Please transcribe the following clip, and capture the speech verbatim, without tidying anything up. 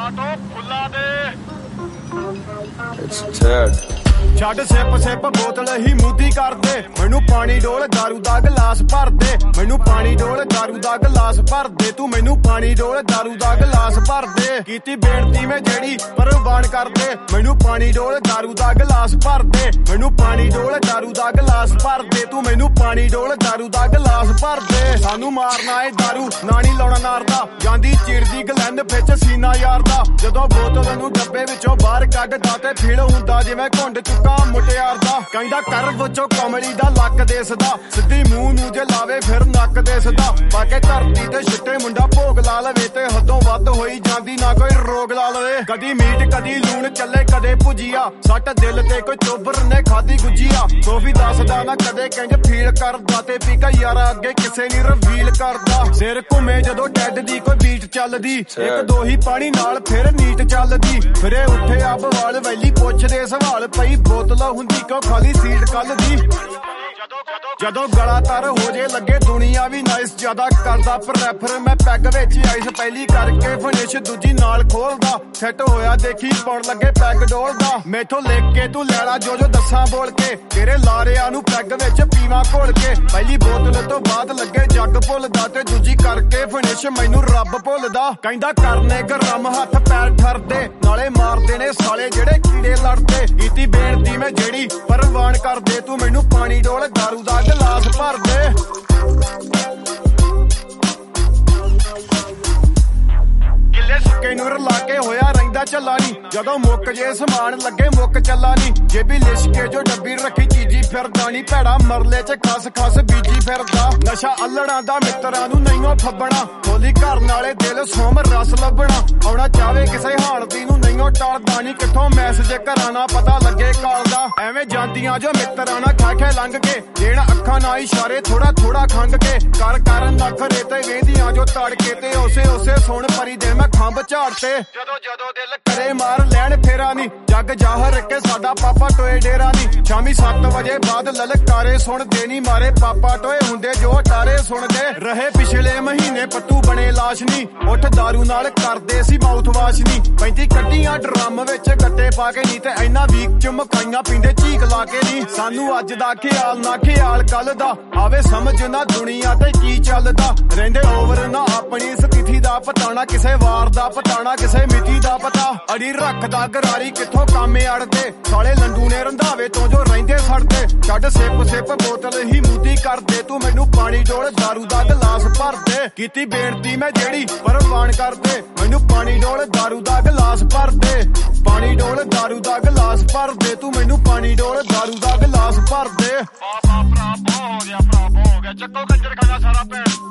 ਛੱਡ SIP SIP ਬੋਤਲ ਹੀ ਮੂਦੀ ਕਰਦੇ ਮੈਨੂੰ ਪਾਣੀ ਡੋਲ ਦਾਰੂ ਦਾ ਗਲਾਸ ਭਰ ਦੇ ਮੈਨੂੰ ਪਾਣੀ ਡੋਲ ਦਾਰੂ ਦਾ ਗਲਾਸ ਭਰ ਦੇ ਤੂੰ ਮੈਨੂੰ ਪਾਣੀ ਡੋਲ ਦਾਰੂ ਦਾ ਗਲਾਸ ਭਰ ਦੇ ਕੀਤੀ ਬੇਨਤੀ ਮੈਂ ਜਿਹੜੀ ਪ੍ਰਵਾਨ ਕਰਦੇ ਮੈਨੂੰ ਪਾਣੀ ਡੋਲ ਦਾਰੂ ਦਾ ਗਲਾਸ ਭਰ ਦੇ ਮੈਨੂੰ ਪਾਣੀ ਡੋਲ ਦਾਰੂ ਦਾ ਗਲਾਸ ਭਰ ਦੇ ਤੂੰ ਮੈਨੂੰ ਪਾਣੀ ਡੋਲ ਦਾਰੂ ਦਾ ਗਲਾਸ ਭਰ ਦੇ ਸਾਨੂੰ ਮਾਰਨਾ ਏ ਦਾਰੂ ਨਾ ਨੀ ਲਾਉਣਾ ਨਾਰਦਾ ਜਾਂਦੀ ਚਿੜਦੀ ਗਲੈਂਡ ਵਿੱਚ ਸੀਨਾ ਯਾਰਦਾ ਜਦੋਂ ਬੋਤਲ ਨੂੰ ਡੱਬੇ ਵਿੱਚੋਂ ਬਾਹਰ ਕੱਢਦਾ ਤੇ ਫੀਲ ਹੁੰਦਾ ਜਿਵੇਂ ਘੁੰਡ ਚੁੱਕਾ ਮੁਟਿਆਰ ਦਾ ਕਹਿੰਦਾ ਕਰ ਵਿੱਚੋਂ ਕਮਲੀ ਦਾ ਲੱਕ ਦੇਸਦਾ ਸਿੱਧੀ ਮੂੰਹ ਨੂੰ ਜੇ ਲਾਵੇ ਫਿਰ ਨੱਕ ਦੇਸਦਾ ਬਾਕੇ ਧਰਤੀ ਤੇ ਛਿੱਟੇ ਮੁੰਡਾ ਭੋਗ ਲਾ ਲਵੇ ਤੇ ਹੱਦੋਂ ਵੱਧ ਹੋਈ ਜਾਂਦੀ ਨਾ ਕੋਈ ਰੋਗ ਲਾ ਲਵੇ ਕਦੀ ਮੀਟ ਕਦੀ ਲੂਣ ਚੱਲੇ ਕਦੇ ਭੁਜੀਆ ਸੱਟ ਦਿਲ ਤੇ ਕੋਈ ਚੋਬਰ ਨੇ ਖਾਦੀ ਗੁਜੀਆ ਸੋਫੀ ਦੱਸਦਾ ਨਾ ਕਦੇ ਕਹਿੰਦੇ ਫੀਲ ਕਰਦਾ ਤੇ ਪੀਕਾ ਯਾਰਾ ਅੱਗੇ ਕਿਸੇ ਨਹੀਂ ਰਿਵੀਲ ਕਰਦਾ ਸਿਰ ਘੁੰਮੇ ਜਦੋਂ ਡੈਡ ਦੀ ਕੋਈ ਬੀਟ ਚੱਲਦੀ ਇੱਕ ਦੋ ਹੀ ਪਾਣੀ ਨਾਲ ਫਿਰ ਨੀਟ ਚੱਲਦੀ ਫਿਰੇ ਉੱਠੇ ਆ ਬਵਾਲ ਵੈਲੀ ਪੁੱਛਦੇ ਸਵਾਲ ਪਈ ਬੋਤਲ ਹੁੰਦੀ ਕਿਉਂ ਖਾਲੀ ਸੀਟ ਕੱਲ ਦੀ ਜਦੋਂ ਗਲਾ ਤਰ ਹੋ ਜੇ ਲੱਗੇ ਦੁਨੀਆ ਵੀ ਨਾਈਸ ਜ਼ਿਆਦਾ ਕਰਦਾ ਪਰ ਰੈਫਰ ਮੈਂ ਪੈਗ ਵਿੱਚ ਆਈਸ ਪਹਿਲੀ ਕਰਕੇ ਫਿਨਿਸ਼ ਦੂਜੀ ਨਾਲ ਖੋਲਦਾ ਸੈੱਟ ਹੋਇਆ ਦੇਖੀ ਪਾਉਣ ਲੱਗੇ ਪੈਗ ਡੋਲਦਾ ਮੈਥੋਂ ਲਿਖ ਕੇ ਤੂੰ ਲੈਣਾ ਜੋ ਜੋ ਦੱਸਾਂ ਬੋਲ ਕੇ ਤੇਰੇ ਲਾਰਿਆਂ ਨੂੰ ਪੈਗ ਵਿੱਚ ਪੀਵਾ ਘੋਲ ਕੇ ਪਹਿਲੀ ਬੋਤਲ ਤੋਂ ਬਾਅਦ ਲੱਗੇ ਜੱਗ ਭੁੱਲਦਾ ਤੇ ਦੂਜੀ ਕਰਕੇ ਫਿਨਿਸ਼ ਮੈਨੂੰ ਰੱਬ ਭੁੱਲਦਾ ਕਹਿੰਦਾ ਕਰਨੇ ਗਰਮ ਹੱਥ ਪੈਰ ਠਰਦੇ ਨਾਲੇ ਮਾਰਦੇ ਨੇ ਸਾਲੇ ਜਿਹੜੇ ਕੀੜੇ ਲੜਦੇ ਕੀਤੀ ਬੇਨਤੀ ਮੈਂ ਜਿਹੜੀ ਪ੍ਰਵਾਨ ਕਰਦੇ ਤੂੰ ਮੈਨੂੰ ਪਾਣੀ ਡੋਲ ਦਾਰੂ ਦਾ ਗਲਾਸ ਭਰ ਦੇ ਗਿੱਲੇ ਸੁੱਕੇ ਨੂੰ ਰਲਾ ਕੇ ਹੋਇਆ ਰਹਿੰਦਾ ਚੱਲਾ ਨੀ ਜਦੋਂ ਮੁੱਕ ਜੇ ਸਮਾਨ ਲੱਗੇ ਮੁੱਕ ਚੱਲਾ ਨੀ ਜੇਬੀ ਲਿਸ਼ ਕੇ ਜੋ ਡੱਬੀ ਰੱਖੀ ਚੀਜੀ ਫਿਰਦਾ ਨੀ ਭੈੜਾ ਮਰਲੇ ਚ ਖਸ ਖਸ ਬੀਜੀ ਫਿਰਦਾ ਨਸ਼ਾ ਅਲੜਾਂ ਦਾ ਮਿੱਤਰਾਂ ਨੂੰ ਨਹੀਂਓ ਫੱਬਣਾ ਹੋਲੀ ਘਰ ਨਾਲੇ ਦਿਲ ਸੋਮ ਰਸ ਲੱਭਣਾ ਆਉਣਾ ਚਾਵੇ ਕਿਸੇ ਹਾਲਤੀ ਨੂੰ ਨਹੀਂਓ ਟਾਲਦਾ ਨੀ ਕਿੱਥੋਂ ਮੈਸੇਜ ਘਰਾਂ ਨਾ ਪਤਾ ਲੱਗੇ ਕਾਲ ਦਾ ਐਵੇਂ ਜਾਂਦੀਆਂ ਜੋ ਮਿੱਤਰਾਂ ਨਾ ਖਾ ਖੇ ਲੰਘ ਕੇ ਦੇਣ ਅੱਖਾਂ ਨਾ ਇਸ਼ਾਰੇ ਥੋੜਾ ਥੋੜਾ ਖੰਗ ਕੇ ਕਰ ਕਰਨ ਨਖਰੇ ਤੇ ਵੇਂਦੀਆਂ ਜੋ ਤੜਕੇ ਤੇ ਉਸੇ ਉਸੇ ਸੁਣ ਪਰੀ ਦੇ ਮੈਂ ਖੰਭ ਝਾੜ ਤੇ ਜਦੋਂ ਜਦੋਂ ਦਿਲ ਕਰੇ ਮਾਰ ਲੈਣ ਫੇਰਾ ਨੀ ਜੱਗ ਜਾਹਰ ਕੇ ਸਾਡਾ ਪਾਪਾ ਟੋਏ ਡੇਰਾ ਨੀ ਸ਼ਾਮੀ ਸੱਤ ਵਜੇ ਬਾਅਦ ਲਲਕਾਰੇ ਸੁਣਦੇ ਨੀ ਮਾਰੇ ਪਾਪਾ ਟੋਏ ਹੁੰਦੇ ਜੋ ਟਾਰੇ ਸੁਣਦੇ ਰਹੇ ਪਿਛਲੇ ਮਹੀਨੇ ਪੱਟੂ ਬਣੇ ਲਾਸ਼ ਨੀ ਉੱਠ ਦਾਰੂ ਨਾਲ ਕਰਦੇ ਸੀ ਮਾਊਥ ਵਾਸ਼ ਨੀ ਪੈਂਤੀ ਕੱਢੀਆਂ ਡਰਮ ਵਿੱਚ ਗੱਟੇ ਪਾ ਕੇ ਨੀ ਤੇ ਇੰਨਾ ਵੀਕ ਚ ਮਕਾਈਆਂ ਪੀਂਦੇ ਚੀਕ ਲਾ ਕੇ ਨੀ ਸਾਨੂੰ ਅੱਜ ਦਾ ਖਿਆਲ ਨਾ ਖਿਆਲ ਕੱਲ ਦਾ ਆਵੇ ਸਮਝ ਨਾ ਦੁਨੀਆ ਤੇ ਕੀ ਚੱਲਦਾ ਰਹਿੰਦੇ ਓਵਰ ਨਾ ਆਪਣੀ ਸਥਿਤੀ ਦਾ ਪਤਾਣਾ ਕਿਸੇ ਵਾਰ ਦਾ ਪਤਾਣਾ ਕਿਸੇ ਮਿਤੀ ਦਾ ਪਤਾ ਅੜੀ ਰੱਖਦਾ ਗਰਾਰੀ ਕਿੱਥੋਂ ਕਾਮੇ ਅੜਦੇ ਸਾਲੇ ਲੰਡੂ ਨੇ ਰੰਧਾਵੇ ਤੋਂ ਜੋ ਰਹਿੰਦੇ ਸੜਦੇ ਛੱਡ ਸਿਪ ਸਿਪ ਬੋਤਲ ਹੀ ਮੂਦੀ ਕਰਦੇ ਤੂੰ ਮੈਨੂੰ ਪਾਣੀ ਡੋਲ ਦਾਰੂ ਦਾ ਗਲਾਸ ਭਰ ਦੇ ਕੀਤੀ ਬੇਨਤੀ ਮੈਂ ਜਿਹੜੀ ਪ੍ਰਵਾਨ ਕਰਦੇ ਮੈਨੂੰ ਪਾਣੀ ਡੋਲ ਦਾਰੂ ਦਾ ਗਲਾਸ ਭਰ ਦੇ ਪਾਣੀ ਡੋਲ ਦਾਰੂ ਦਾ ਗਲਾਸ ਭਰ ਦੇ ਤੂੰ ਮੈਨੂੰ ਪਾਣੀ ਡੋਲ ਦਾਰੂ ਦਾ ਗਲਾਸ ਭਰ ਦੇ ਭਰਾ ਹੋ ਗਿਆ ਭਰਾ ਹੋ ਗਿਆ ਚੱਕੋ ਕੰਜਰ ਖਾਣਾ ਸਾਰਾ ਭੈਣ